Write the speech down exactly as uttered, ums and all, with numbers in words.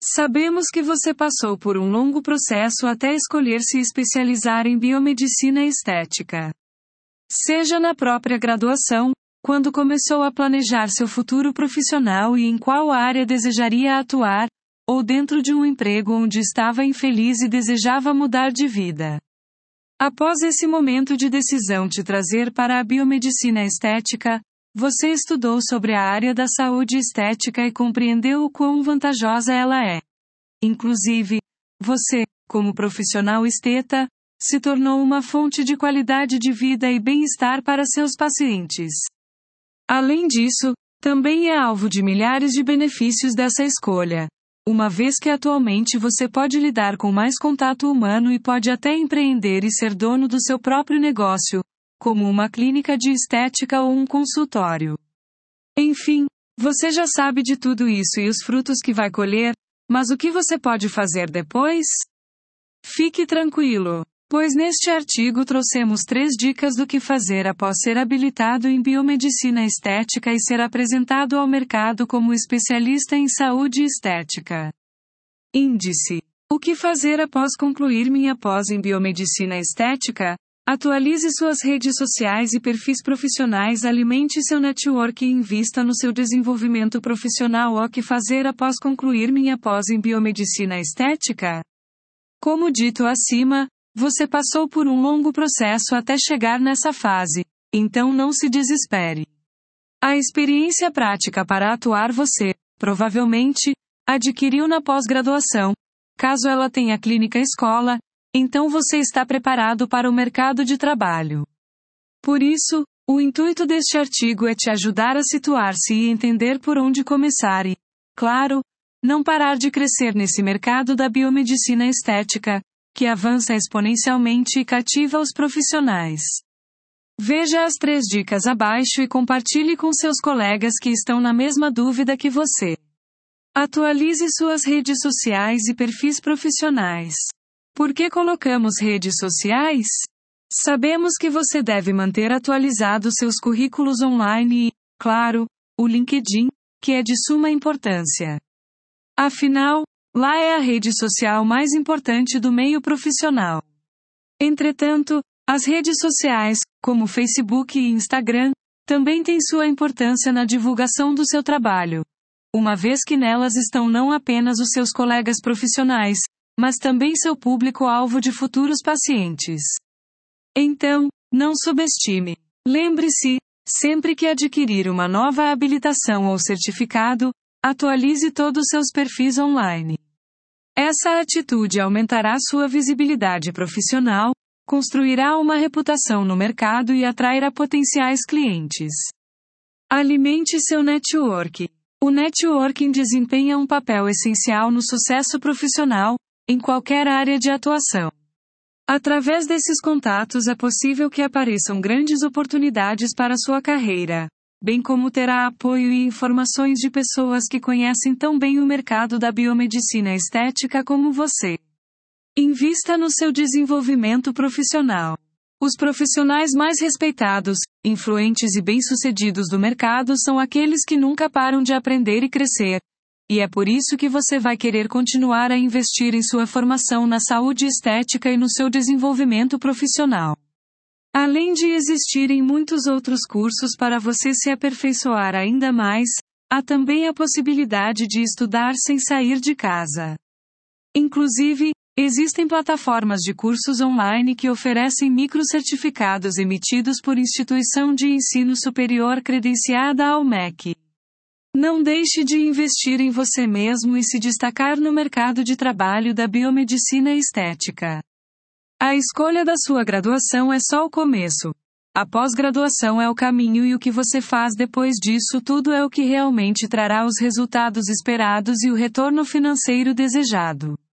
Sabemos que você passou por um longo processo até escolher se especializar em biomedicina estética. Seja na própria graduação, quando começou a planejar seu futuro profissional e em qual área desejaria atuar, ou dentro de um emprego onde estava infeliz e desejava mudar de vida. Após esse momento de decisão te trazer para a biomedicina estética, você estudou sobre a área da saúde estética e compreendeu o quão vantajosa ela é. Inclusive, você, como profissional esteta, se tornou uma fonte de qualidade de vida e bem-estar para seus pacientes. Além disso, também é alvo de milhares de benefícios dessa escolha, uma vez que atualmente você pode lidar com mais contato humano e pode até empreender e ser dono do seu próprio negócio, como uma clínica de estética ou um consultório. Enfim, você já sabe de tudo isso e os frutos que vai colher, mas o que você pode fazer depois? Fique tranquilo, pois neste artigo trouxemos três dicas do que fazer após ser habilitado em biomedicina estética e ser apresentado ao mercado como especialista em saúde estética. Índice: o que fazer após concluir minha pós em biomedicina estética? Atualize suas redes sociais e perfis profissionais, alimente seu network e invista no seu desenvolvimento profissional. O que fazer após concluir minha pós em biomedicina estética? Como dito acima, você passou por um longo processo até chegar nessa fase, então não se desespere. A experiência prática para atuar você, provavelmente, adquiriu na pós-graduação, caso ela tenha clínica escola. Então você está preparado para o mercado de trabalho. Por isso, o intuito deste artigo é te ajudar a situar-se e entender por onde começar e, claro, não parar de crescer nesse mercado da biomedicina estética, que avança exponencialmente e cativa os profissionais. Veja as três dicas abaixo e compartilhe com seus colegas que estão na mesma dúvida que você. Atualize suas redes sociais e perfis profissionais. Por que colocamos redes sociais? Sabemos que você deve manter atualizados seus currículos online e, claro, o LinkedIn, que é de suma importância. Afinal, lá é a rede social mais importante do meio profissional. Entretanto, as redes sociais, como Facebook e Instagram, também têm sua importância na divulgação do seu trabalho, uma vez que nelas estão não apenas os seus colegas profissionais, mas também seu público-alvo de futuros pacientes. Então, não subestime. Lembre-se, sempre que adquirir uma nova habilitação ou certificado, atualize todos os seus perfis online. Essa atitude aumentará sua visibilidade profissional, construirá uma reputação no mercado e atrairá potenciais clientes. Alimente seu network. O networking desempenha um papel essencial no sucesso profissional, em qualquer área de atuação. Através desses contatos é possível que apareçam grandes oportunidades para sua carreira, bem como terá apoio e informações de pessoas que conhecem tão bem o mercado da biomedicina estética como você. Invista no seu desenvolvimento profissional. Os profissionais mais respeitados, influentes e bem-sucedidos do mercado são aqueles que nunca param de aprender e crescer. E é por isso que você vai querer continuar a investir em sua formação na saúde estética e no seu desenvolvimento profissional. Além de existirem muitos outros cursos para você se aperfeiçoar ainda mais, há também a possibilidade de estudar sem sair de casa. Inclusive, existem plataformas de cursos online que oferecem microcertificados emitidos por instituição de ensino superior credenciada ao M E C. Não deixe de investir em você mesmo e se destacar no mercado de trabalho da biomedicina estética. A escolha da sua graduação é só o começo. A pós-graduação é o caminho e o que você faz depois disso tudo é o que realmente trará os resultados esperados e o retorno financeiro desejado.